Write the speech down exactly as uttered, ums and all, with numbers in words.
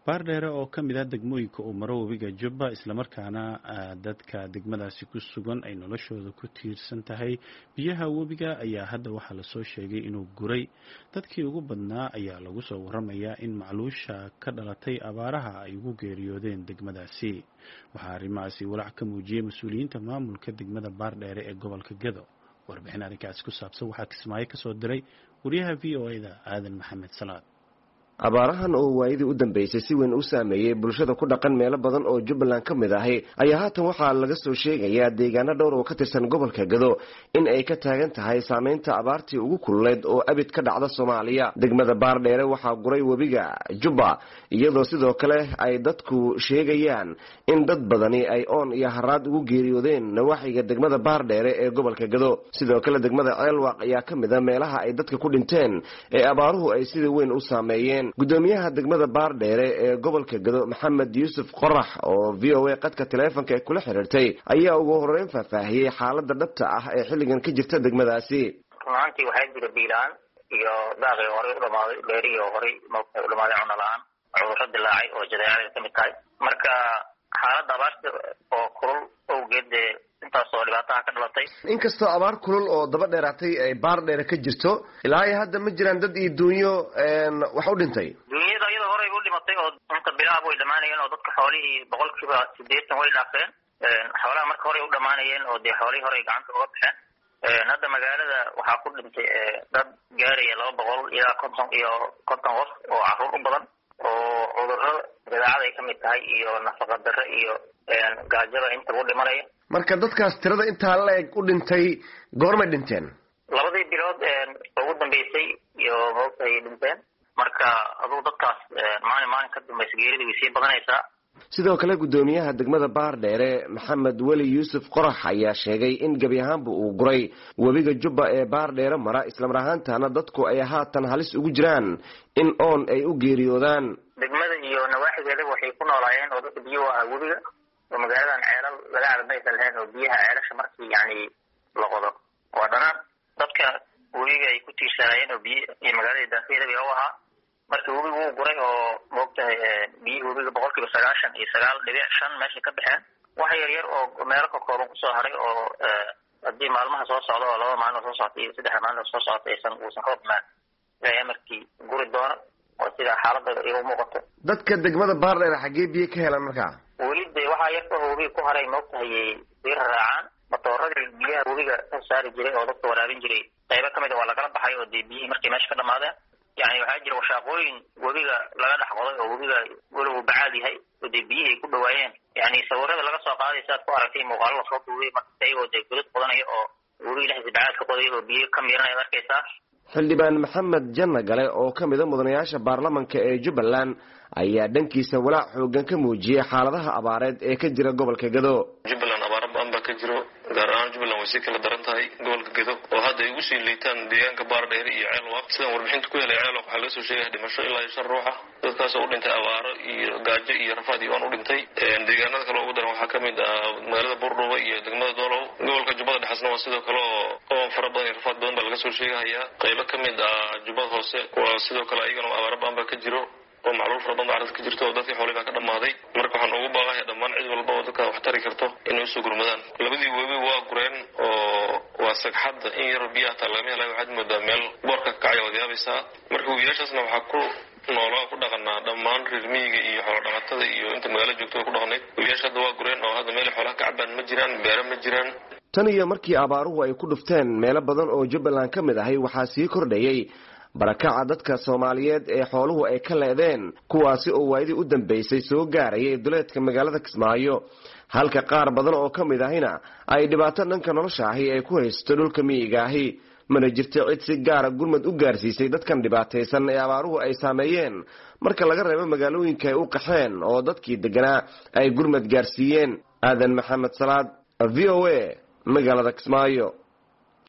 baardheere oo ka mid ah degmooyinka uu maro webiga Jubba isla markaana dadka degmadaasi ku sugan ay noloshooda ku tiirsan tahay biyaha webiga ayaa hadda waxaa la soo sheegay inuu guray dadkii ugu badnaa ayaa lagu soo waramayaa in macluusha ka dhalatay abaaraha ay ugu geeriyoodeen degmadaasi waxaa arrimahaasi walaac ka muujiyay mas-uuliyiinta maamulka degmada baardheere ee gobolka Gedo warbixin arrinkaasi ku saabsan waxaa Kismaayo ka soo diray wariyaha V O A da Aadan Maxamed Salaad. abaarahan oo waayidii u dambeysay si weyn u saameeyay bulshada ku dhaqan meelo badan oo Jubbaland ka mid ahi ayaa haatan waxaa laga soo sheegayaa deegaano dhowr oo ka tirsan gobolka Gedo in ay ka taagan tahay saameynta abaartii ugu kulleed oo abid ka dhacda Soomaaliya. Degmada Baardheere waxaa guray webiga Jubba iyadoo sidoo kale ay dadku sheegayaan in dad badani ay oon iyo haraad ugu geeriyoodeen nawaaxiga degmada Baardheere ee gobolka Gedo. Sidoo kale degmada Ceelwaaq ayaa ka mid ah meelaha ay dadka ku dhinteen ee abaaruhu ay sida weyn u saameeyeen. gudoomiyaha degmada Baardheere ee gobolka Gedo Maxamed Yuusuf Qorax oo V O A qadka taleefanka kula xiriirtay ayaa ugu horeyn faahfaahiyay xaaladda dhabta ah ee xilligan ka jirta degmadaasi. runtii waxay jira biilaan iyo daaqii hore u dhamaaday beeriyo hore u dhamaaday cunno la'aan cudurro dilaacay oo jadeecada ka mid tahay marka xaaladda abaarta oo kulul awgeed intaas oo dhibaataha ka dhalatay inkastoo abaar kulul oo daba dheeraatay ay Baardheere ka jirto ilaa ay hadda ma jiraan dad iyo duunyo wax u dhintay. duunyada iyada hore u dhimatay oo inta bilaab way dhamaanayeen oo dadka xoolihii boqolkiiba siddeetan way dhaafeen xoolaha marka hore u dhamaanayeen oo dee xoolihii hore gacanta uga baxeen hadda magaalada waxaa ku dhintay dad gaaraya laba boqol ilaa konton iyo konton qof oo carruur u badan oo cudurro jadeecada ay ka mid tahay iyo nafaqa darro iyo gaajada inta u dhimanaya. marka dadkaas tirada intaa la-eg u dhintay goormay dhinteen? labadii bilood ugu dambeysay iyo moogtahay dhinteen marka aduu dadkaas maalin maalin ka dambaysa geerida way sii badanaysaa. sidoo kale gudoomiyaha degmada Baardheere Maxamed Weli Yuusuf Qorax ayaa sheegay in gabi ahaanba uu guray webiga Jubba ee Baardheere mara isla mar ahaantaana dadku ay haatan halis ugu jiraan in oon ay u geeriyoodaan. degmada iyo nawaaxigeeda waxay ku noolaayeen oo dadka biyo ah webiga oo magaaladan ceelal laga cabaysan lahayn oo biyaha ceelasha markii yani la qodo waa dhanaan dadka webiga ay ku tiirsanayeen oo biyo iyo magaalada daafeeda u ahaa marka webiga wuu guray oo moogtahay biyihi webiga boqolkiiba sagaashan iyo sagaal dhibic shan meesha ka baxeen wax yar yar oo meelo ka kooban kusoo haray oo haddii maalmaha soo socda oo laba maalin soo socota iyo saddex maalin soo socota aysan uusan roob imaan ilaa markii guri doono oo sida xaaladda igu muuqato. dadka degmada Baardheere xaggee biyo ka helaan markaa? weli dee waxaa yarta oo webiga ku haray moogtahay biyo raacaan matooradii biyaha webiga ka saari jiray oo dadka waraabin jiray qaybo ka mid a waa lagala baxay oo dee biyihii markay meesha ka dhamaadeen yani waxaa jira washaaqooyin webiga laga dhex qoday oo webiga weligu bacaad yahay oo dee biyihii ay ku dhawaayeen yani sawirada laga soo qaaday saad ku aragtay muuqaalo lasoo duubay marka iyagoo dee godad qodanaya oo webiga dhexdiisa bacaad ka qoday oo biyo ka miiranaya arkaysaa. xildhibaan Maxamed Janna Gale oo ka mid ah mudanayaasha baarlamaanka ee Jubbaland ayaa dhankiisa walaac xoogan ka muujiyay xaaladaha abaareed ee ka jira gobolka Gedo. Jubbaland abaar baan ba ka jiro gaar ahaan Jubbaland way si kala daran tahay gobolka Gedo oo hadda ay ugu sii liitaan deegaanka Baardheere iyo Ceelwaaq. sidaan warbixinta ku helay Ceelwaaq waxaa laga soo sheegay dhimasho ilaa shan ruux ah dadkaas oo u dhintay abaaro iyo gaajo iyo rafaad iyo aan u dhintay. deegaanada kale ugu daran waxaa ka mid ah magaalada Buurdhuuba iyo degmada Doolow. gobolka Jubbada Dhexna waa sidoo kale oo fara badan iyo rafaad badan baa laga soo sheegayaa. qaybo ka mid ah Jubbada Hoose waa sidoo kale ayagana abaaro baan ba ka jiro oo macluul fara badan baa ka jirto oo dadkii xoolaha ka dhamaaday. marka waxaan ugu baaqayaa dhammaan cid walba oo dadka wax tari karto inay soo gurmadaan. labadii webi waa gureen oo waa sagxadda in yar biyaha taa laga helay waxaad moodaa meel boorka ka kacaya wada yaabaysaa. marka webiyaashaasna waxaa ku noolaa ku dhaqanaa dhammaan reer miyiga iyo xoolo dhaqatada iyo inta magaalo joogto ku dhaqanayd. webiyaasha hadda waa gureen oo hadda meel xoolaha ka cabaan ma jiraan beero ma jiraan. tan iyo markii abaaruhu ay ku dhufteen meelo badan oo Jubbaland ka mid ahay waxaa sii kordhayay barakaca dadka Soomaaliyeed ee xooluhu ay ka leedeen kuwaasi oo waayidii u dambeysay soo gaarayay duleedka magaalada Kismaayo halka qaar badan oo ka mid ahina ay dhibaato dhanka nolosha ahi ay ku haysto dhulka miyiga ahi. mana jirto cid si gaar ah gurmad u gaarsiisay dadkan dhibaataysan ee abaaruhu ay saameeyeen marka laga reebo magaalooyinka ay u qaxeen oo dadkii deganaa ay gurmad gaarsiiyeen. Aadan Maxamed Salaad, V O A, magaalada Kismaayo.